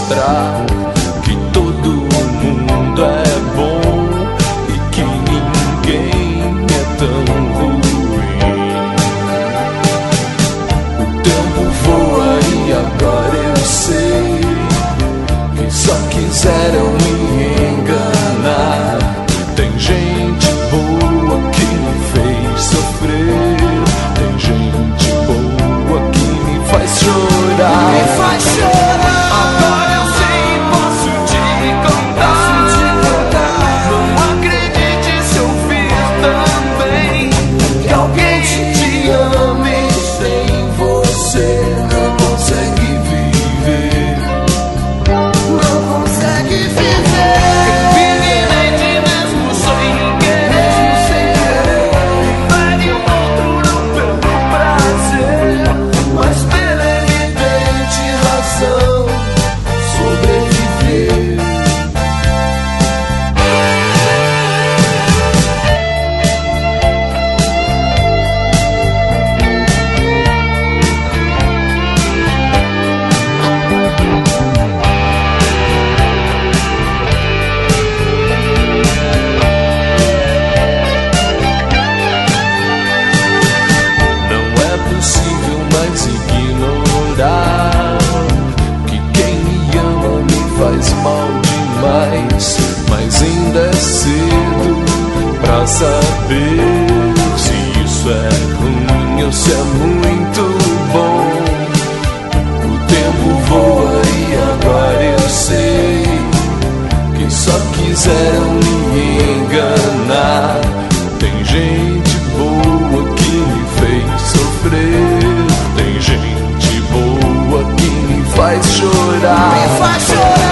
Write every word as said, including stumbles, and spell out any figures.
mostrar que todo mundo é bom e que ninguém é tão ruim. O tempo voa e agora eu sei que só quiseram me enganar. Tem gente boa que me fez sofrer, tem gente boa que me faz chorar. Me faz chorar. Agora eu sei e posso te contar. Não acredite se ouvir também que alguém te ame sem você não consegue viver. Não consegue viver. Infelizmente mesmo sem querer, pede um outro não pelo prazer, mas pela evidente razão sobreviver. Não é possível mais ignorar que quem me ama me faz mal demais, mas ainda é cedo pra saber se isso é ruim ou se é muito bom. O tempo voa e agora eu sei que só quiseram me enganar. Tem gente boa que me fez sofrer, tem gente boa que me faz chorar. Me faz chorar.